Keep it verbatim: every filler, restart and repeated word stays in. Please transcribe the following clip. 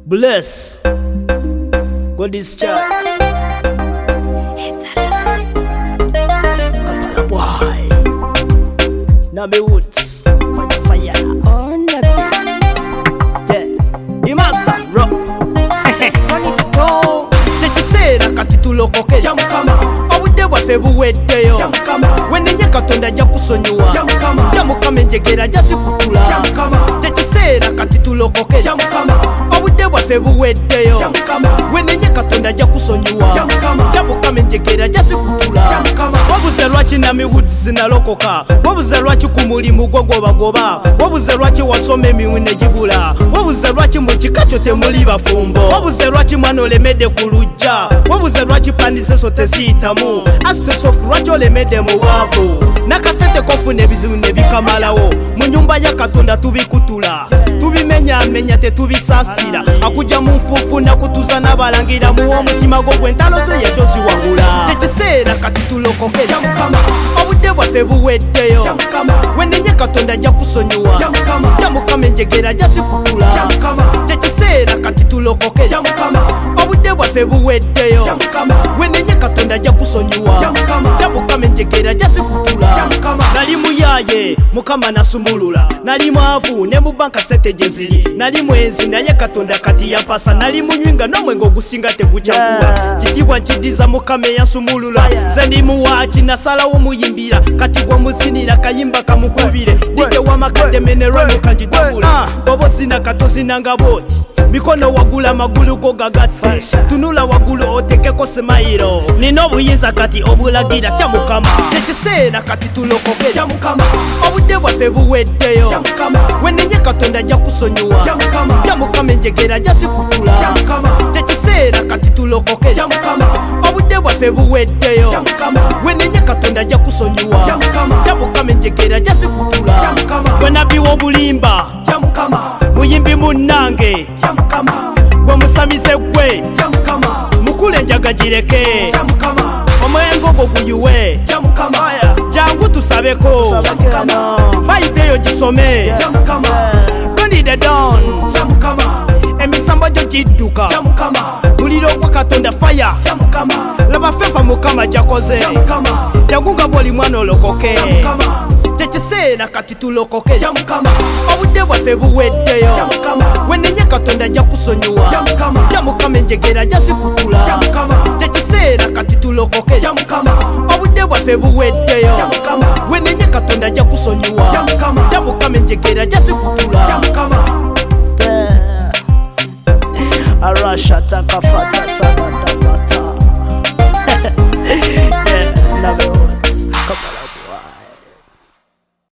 Bless God is child. Kampala boy. Nabe Woods. Fire fire. On the beat. Yeah. The master rock. Funny to go. Tekisera kati tulokoke. Jamukama. Obudde bwaffe buweddeyo. Jamukama. Wenenye Katonda ajja kusonyiwa. Jamukama. Jamukama enjegera ajja sikutula. Jamukama. Tekiseera kati tulokoke. Jamukama. Obudde bwaffe buweddeyo. Jamukama. Wenenye Katonda ajja kusonyiwa. Jamukama. Jamukama enjegera ajja sikutula. Jamukama. Wabuze lwaki Nami Woods zinalokoka. Wabuze lwaki ku mulimu gwo gwobagoba. Wabuze lwaki wasoma emiwu ne gibula. Wabuze lwaki mu kika kyo temuli bafumbo. Wabuze lwaki mwana olemedde ku lujja. Wabuze lwaki pandiseso teziyitamu. Asesofu lwaki olemedde mu bwavu. Nakasente kofuna ebizibu ne bikamalawo. Mu nyumba ya Katonda tubikutula. Tubimenyamenya tetubisaasira. Akujja mu nfuufu nakutuza n'abalangira mu omutima gwo gw'entalo zo ye toziwangula. Tekiseera kati tulokoke. Jamukama. Obudde bwaffe buweddeyo. Jamukama. Wenenye Katonda ajja kusonyiwa. Jamukama. Jamukama enjegera ajja sikutula. Jamukama. Tekiseera kati tulokoke. Jamukama. Obudde bwaffe buweddeyo. Jamukama. Wenenye Katonda ajja kusonyiwa. Jamukama. Jamukama enjegera ajja sikutula. Jamukama. Nali muyaye Mukama nasumulula. Nali mwavu ne mu banka sente gye ziri. Nali mwenzi naye Katonda kati yampasa. Nali munywinga n'omwenge ogusinga tegukyakuwa. Kitiibwa nkiddiza Mukama eyasumulula. Nze ndi muwaaki nasalawo muyimbira. Kati gwe muzinira kayimba kamukubire. Dije w'amakadde menerwano kanjitambula. Bw'oba ozina kati ozinanga bw'oti. Mikono waggulu amagulu go gagatte. Tunula waggulu otekeko semayiro. Nina obuyinza kati obulagira tya Mukama. Tekiseera kati tulokoke. Jamukama. Obudde bwaffe buweddeyo. Jamukama. Wenenye Katonda ajja kusonyiwa. Jamukama. Jamukama enjegera ajja sikutula. Jamukama. Tekiseera kati tulokoke. Jamukama. Obudde bwaffe buweddeyo. Jamukama. Wenenye Katonda ajja kusonyiwa. Jamukama. Jamukama enjegera ajja sikutula. Jamukama. Gwe nabbi w'obulimba Jamukama. muyimbi munnange. Jamukama. Gwe musamize gwe Jamukama. mukule enjaga gireke. Jamukama. Omwengo gwo guyuwe. Jamukama. Jangu tusabeko. Jamukama. Bayiteyo gisome. Jamukama. Don't the dawn. Jamukama. Emisambo gyo gidduka. Jamukama. Muliro gwa Katonda fire. Jamukama. Laba fefa Mukama gyakoze. Jamukama. Jangu nga bw'oli mwana olokoke. Jamukama. Tekiseera kati tulokoke. Jamukama. Obudde bwaffe buweddeyo. Jamukama. Wenenye Katonda ajja kusonyiwa. Jamukama. Jamukama enjegera ajja sikutula. Jamukama. Tekiseera kati tulokoke. Jamukama. Obudde bwaffe buweddeyo. Jamukama. Wenenye Katonda ajja kusonyiwa. Jamukama. Jamukama enjegera ajja sikutula. Jamukama. Arasha takafata sabada.